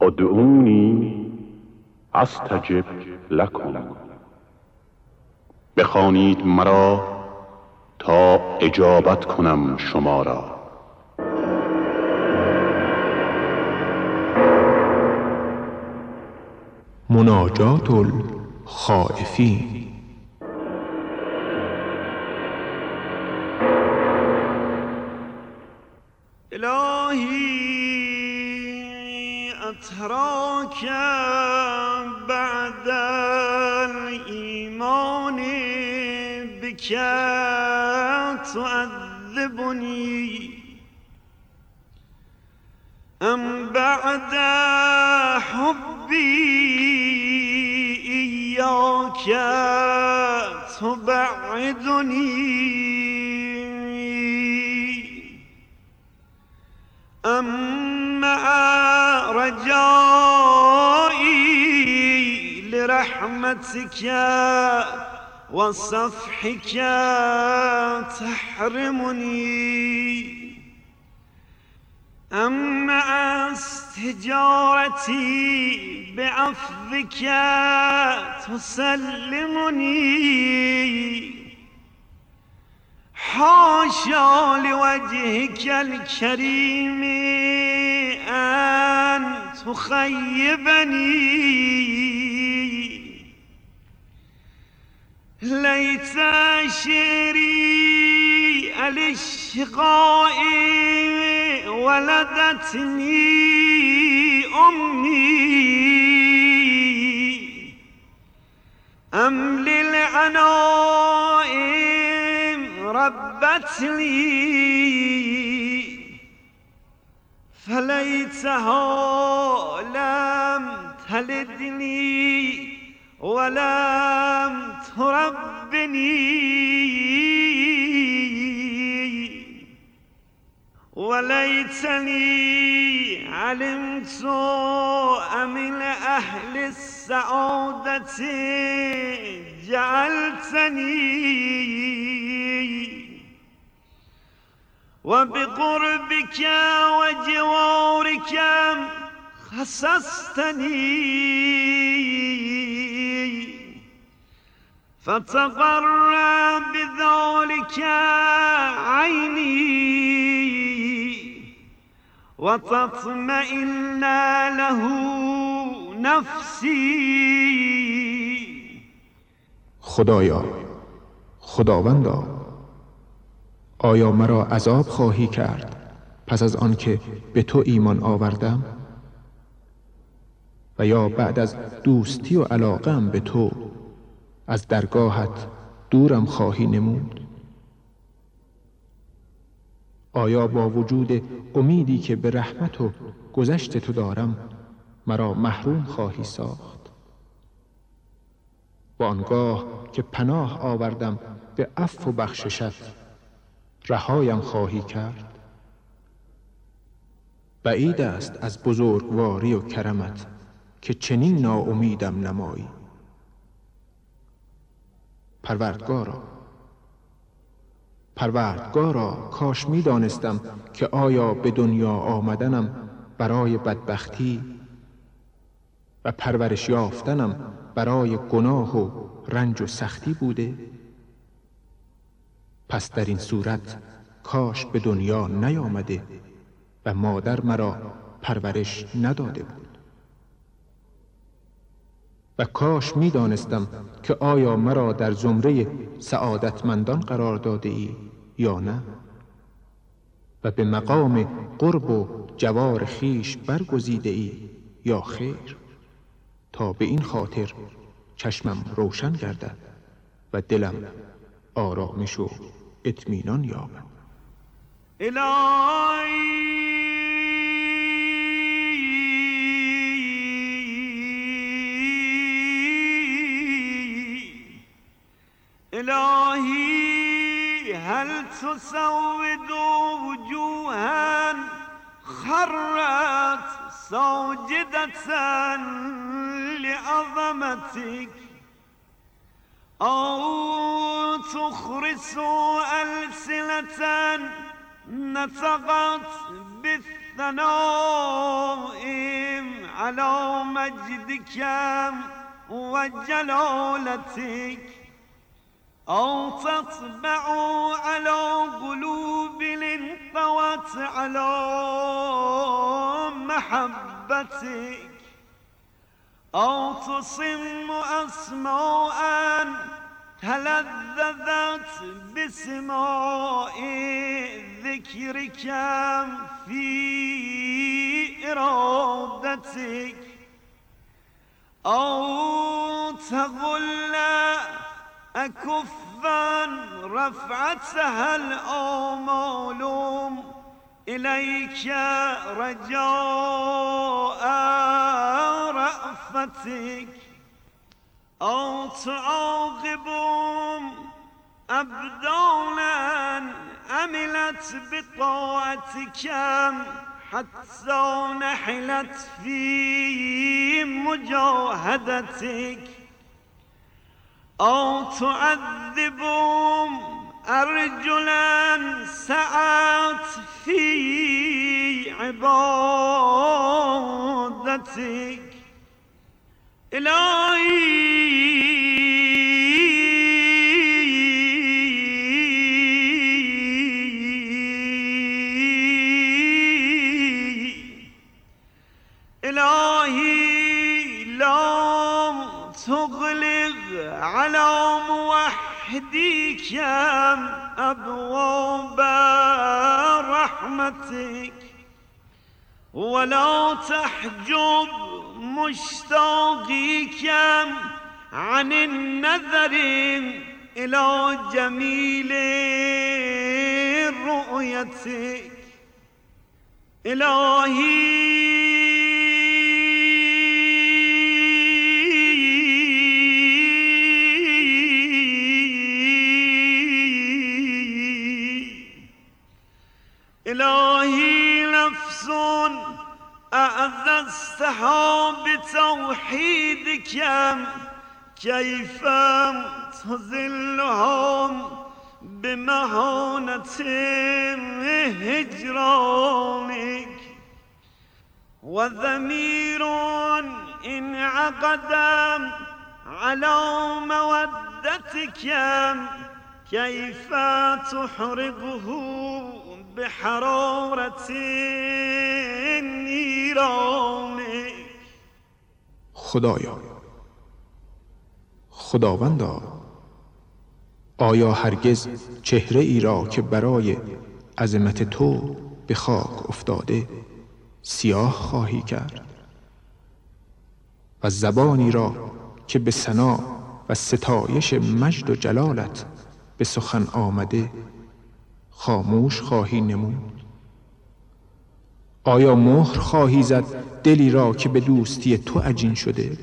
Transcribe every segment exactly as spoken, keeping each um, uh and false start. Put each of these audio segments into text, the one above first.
ادعونی استجب لکم، بخوانید مرا تا اجابت کنم شما را. مناجات الخائفین. الهی اتراک بعد الایمان بک تعذبنی ام بعد حبی ایاک تبعدنی ام مع رجائی لرحمتک و صفحک تحرمنی ام مع استجارتی بعفوک تسلمنی حاشا لوجهك الكريم أن تخيبني ليت شعري الاشقاء ولدتني أمي أم للعناء ربت لي فليتها لم تلدني ولم تربني وليتني علمت من أهل السعادة جعلتني وبقربك وجوارك خصصتني فتقر بذلك عيني وتطمئن له نفسی. خدایا، خداوندا، آیا مرا عذاب خواهی کرد پس از آن که به تو ایمان آوردم؟ و یا بعد از دوستی و علاقم به تو از درگاهت دورم خواهی نمود؟ آیا با وجود امیدی که به رحمت و گذشت تو دارم مرا محروم خواهی ساخت؟ و آنگاه که پناه آوردم به عفو و بخششت رهایم خواهی کرد؟ بعید است از بزرگواری و کرمت که چنین ناامیدم نمایی. پروردگارا پروردگارا کاش می دانستم که آیا به دنیا آمدنم برای بدبختی و پرورش یافتنم برای گناه و رنج و سختی بوده. پس در این صورت کاش به دنیا نیامده و مادر مرا پرورش نداده بود. و کاش می دانستم که آیا مرا در زمره سعادتمندان قرار داده ای یا نه، و به مقام قرب و جوار خیش برگزیده ای یا خیر، تا به این خاطر چشمم روشن گردد و دلم آرامش و اطمینان یابد. الهی الهی هل تسود وجوها خرت ساجدة لعظمتك أو تخرس ألسنة نطقت بالثناء على مجدك وجلالتك أو تطبع على قلوب انطوت على محبتك أو تصم أسماء تلذذت بسماء ذكرك في إرادتك أو تغل أكفا رفعتها الآمال إليك رجاء رأفتك أو تعاقب أبدانا عملت بطاعتك حتى نحلت في مجاهدتك أو تعذب أرجلا سعت في عبادتك إلهي إلهي لا تغلق على موحديك أبواب رحمتك ولا تحجب مشتاقيك عن النظر إلى جميل رؤيتك إلهي إلهي نفس أعززتها بتوحيدك كيف تذلها بمهانة هجرانك وضمير انعقد على مودتك كيف تحرقه بحرارة نیرانک. خدایا، خداوندا، آیا هرگز چهره ای را که برای عظمت تو به خاک افتاده سیاه خواهی کرد و زبانی را که به ثنا و ستایش مجد و جلالت به سخن آمده خاموش خواهی نمود؟ آیا مهر خواهی زد دلی را که به دوستی تو عجین شده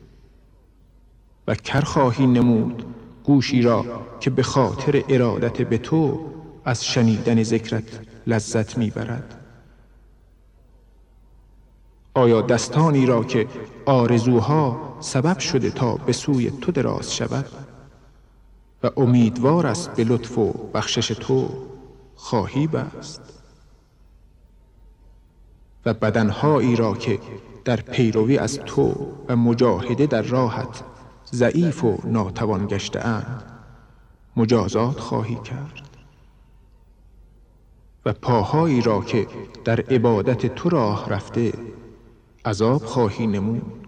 و کر خواهی نمود گوشی را که به خاطر ارادت به تو از شنیدن ذکرت لذت میبرد؟ آیا دستانی را که آرزوها سبب شده تا به سوی تو دراز شود و امیدوار است به لطف و بخشش تو خواهی بست؟ و بدنهایی را که در پیروی از تو و مجاهده در راهت ضعیف و ناتوان گشته اند مجازات خواهی کرد؟ و پاهایی را که در عبادت تو راه رفته عذاب خواهی نمود؟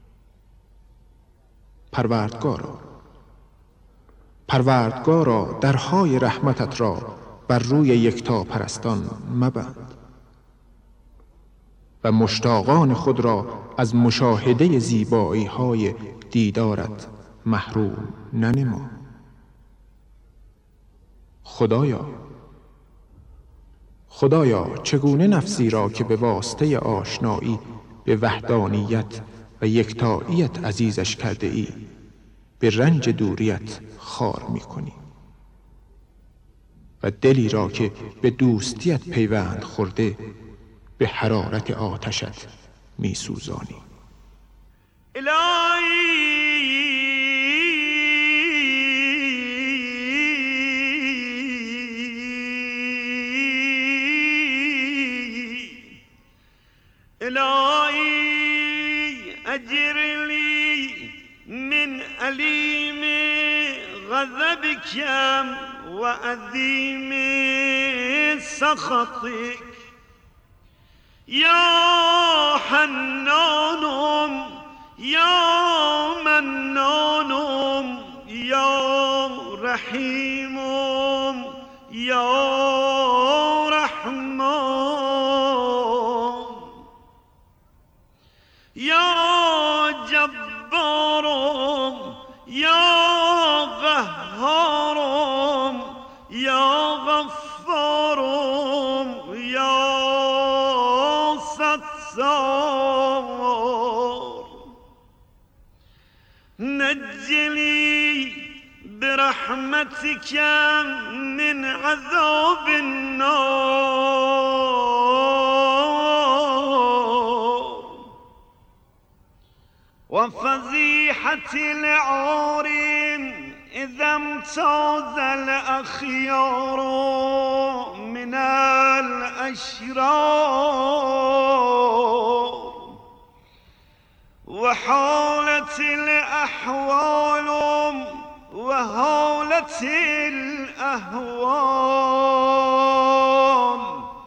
پروردگارا، پروردگارا درهای رحمتت را بر روی یکتا پرستان مبند و مشتاقان خود را از مشاهده زیبایی های دیدارت محروم ننما. خدایا، خدایا چگونه نفسی را که به واسطه آشنایی به وحدانیت و یکتاییت عزیزش کرده ای به رنج دوریت خار می کنی و دلی را که به دوستیت پیوند خورده به حرارت آتشت می سوزانی. إلهي أجرني من أليم غضبك وأذيم سخطك يا حنان يا منان يا رحيم يا رحمن يا جبار يا قهار يا غفار يا ستار نجني برحمتك من عذاب النار وفضيحة العار إذا امتاز الأخيار من الأشرار وحالت الأحوال وهالت الأهوال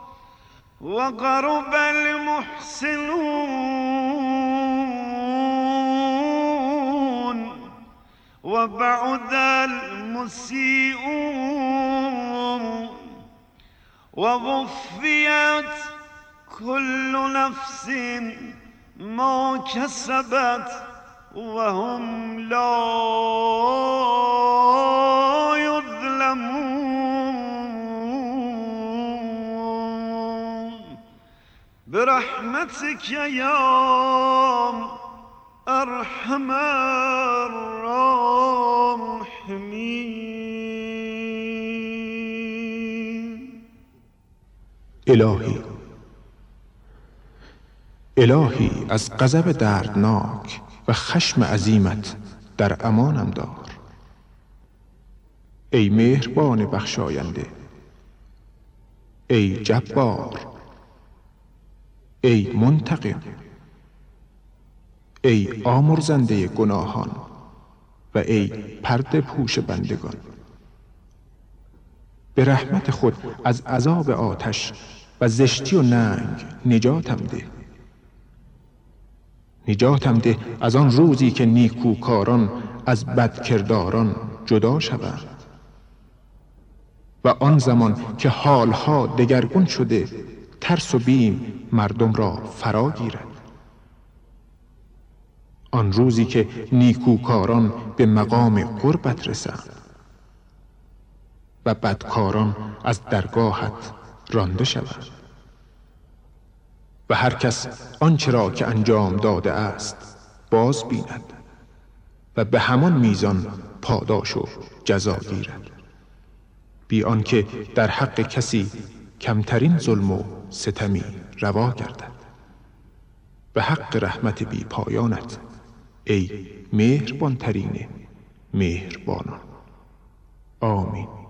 وقرب المحسنون وبعد المسيئون ووفيت كل نفس ما كسبت وهم لا يظلمون برحمتك يا أرحم الراحمين. الهی الهی از غضب دردناک و خشم عظیمت در امانم دار. ای مهربان بخشاینده، ای جبار، ای منتقم، ای آمرزنده گناهان و ای پرده پوش بندگان. به رحمت خود از عذاب آتش و زشتی و ننگ نجاتم ده. نجاتم ده از آن روزی که نیکوکاران از بدکرداران جدا شوند و آن زمان که حالها دگرگون شده ترس و بیم مردم را فرا گیرد. آن روزی که نیکوکاران به مقام قربت رسند و بدکاران از درگاهت رانده شوند و هر کس آنچه را که انجام داده است باز بیند و به همان میزان پاداش و جزا گیرد، بی آنکه در حق کسی کمترین ظلم و ستمی روا گردد. به حق رحمت بی پایانت ای مهربان ترین مهربانان. آمین.